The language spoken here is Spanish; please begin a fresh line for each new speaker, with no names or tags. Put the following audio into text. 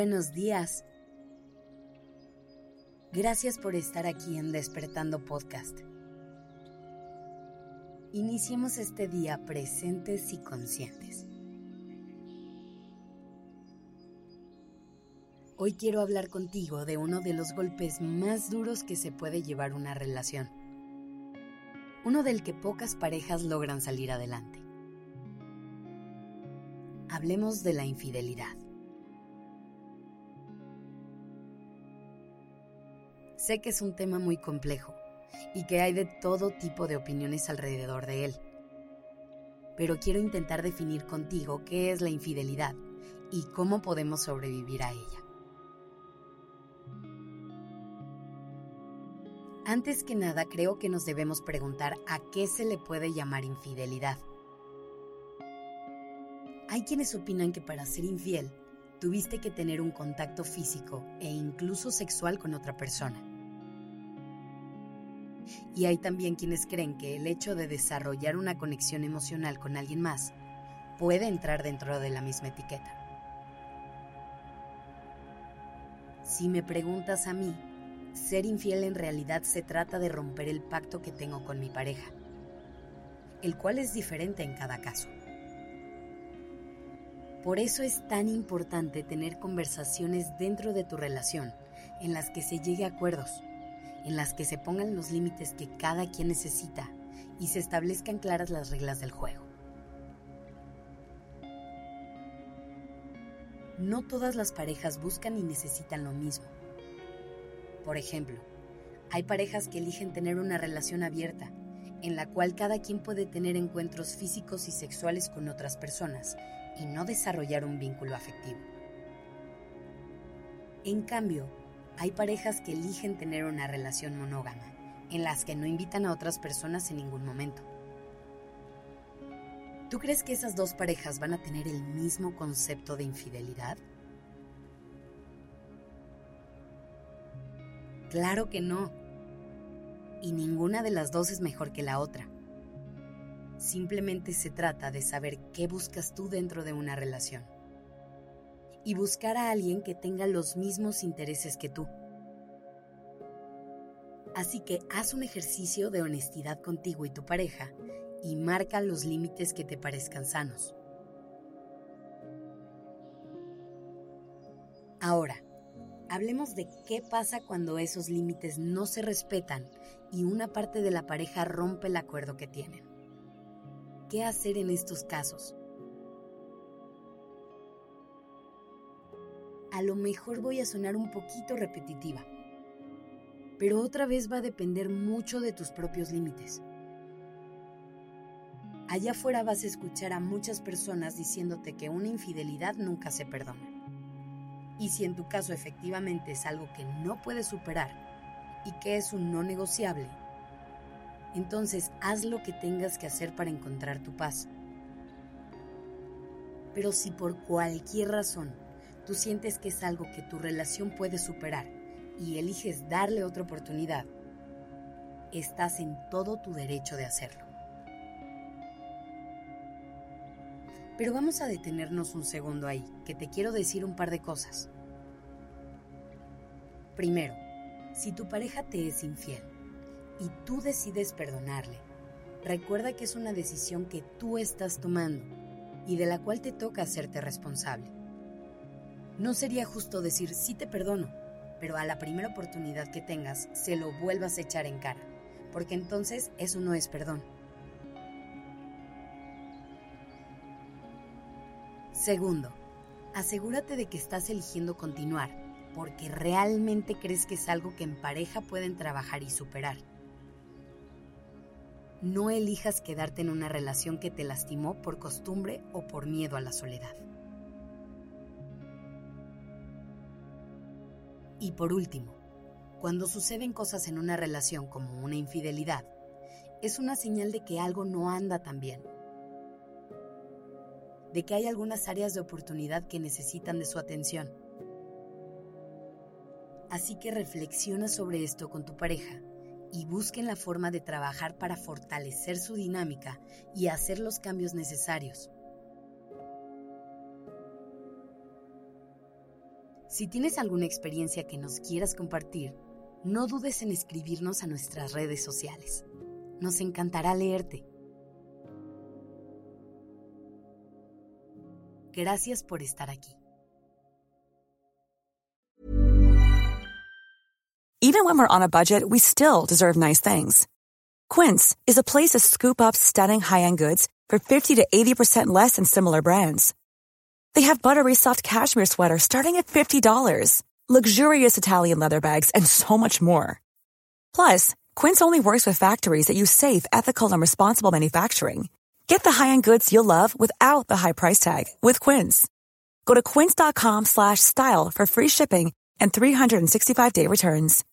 buenos días. Gracias por estar aquí en Despertando Podcast. Iniciemos este día presentes y conscientes. Hoy quiero hablar contigo de uno de los golpes más duros que se puede llevar una relación. Uno del que pocas parejas logran salir adelante. Hablemos de la infidelidad. Sé que es un tema muy complejo y que hay de todo tipo de opiniones alrededor de él. Pero quiero intentar definir contigo qué es la infidelidad y cómo podemos sobrevivir a ella. Antes que nada, creo que nos debemos preguntar a qué se le puede llamar infidelidad. Hay quienes opinan que para ser infiel, tuviste que tener un contacto físico e incluso sexual con otra persona. Y hay también quienes creen que el hecho de desarrollar una conexión emocional con alguien más puede entrar dentro de la misma etiqueta. Si me preguntas a mí, ser infiel en realidad se trata de romper el pacto que tengo con mi pareja, el cual es diferente en cada caso. Por eso es tan importante tener conversaciones dentro de tu relación en las que se llegue a acuerdos, en las que se pongan los límites que cada quien necesita y se establezcan claras las reglas del juego. No todas las parejas buscan y necesitan lo mismo. Por ejemplo, hay parejas que eligen tener una relación abierta, en la cual cada quien puede tener encuentros físicos y sexuales con otras personas y no desarrollar un vínculo afectivo. En cambio, hay parejas que eligen tener una relación monógama, en las que no invitan a otras personas en ningún momento. ¿Tú crees que esas dos parejas van a tener el mismo concepto de infidelidad? Claro que no. Y ninguna de las dos es mejor que la otra. Simplemente se trata de saber qué buscas tú dentro de una relación. Y buscar a alguien que tenga los mismos intereses que tú. Así que haz un ejercicio de honestidad contigo y tu pareja y marca los límites que te parezcan sanos. Ahora, hablemos de qué pasa cuando esos límites no se respetan y una parte de la pareja rompe el acuerdo que tienen. ¿Qué hacer en estos casos? A lo mejor voy a sonar un poquito repetitiva, pero otra vez va a depender mucho de tus propios límites. Allá afuera vas a escuchar a muchas personas diciéndote que una infidelidad nunca se perdona. Y si en tu caso efectivamente es algo que no puedes superar y que es un no negociable, entonces haz lo que tengas que hacer para encontrar tu paz. Pero si por cualquier razón tú sientes que es algo que tu relación puede superar y eliges darle otra oportunidad, estás en todo tu derecho de hacerlo. Pero vamos a detenernos un segundo ahí, que te quiero decir un par de cosas. Primero, si tu pareja te es infiel y tú decides perdonarle, recuerda que es una decisión que tú estás tomando y de la cual te toca hacerte responsable. No sería justo decir sí te perdono, pero a la primera oportunidad que tengas se lo vuelvas a echar en cara, porque entonces eso no es perdón. Segundo, asegúrate de que estás eligiendo continuar, porque realmente crees que es algo que en pareja pueden trabajar y superar. No elijas quedarte en una relación que te lastimó por costumbre o por miedo a la soledad. Y por último, cuando suceden cosas en una relación como una infidelidad, es una señal de que algo no anda tan bien, de que hay algunas áreas de oportunidad que necesitan de su atención. Así que reflexiona sobre esto con tu pareja y busquen la forma de trabajar para fortalecer su dinámica y hacer los cambios necesarios. Si tienes alguna experiencia que nos quieras compartir, no dudes en escribirnos a nuestras redes sociales. Nos encantará leerte. Gracias por estar aquí.
Even when we're on a budget, we still deserve nice things. Quince is a place to scoop up stunning high-end goods for 50 to 80% less than similar brands. They have buttery soft cashmere sweaters starting at $50, luxurious Italian leather bags, and so much more. Plus, Quince only works with factories that use safe, ethical, and responsible manufacturing. Get the high-end goods you'll love without the high price tag with Quince. Go to quince.com/style for free shipping and 365-day returns.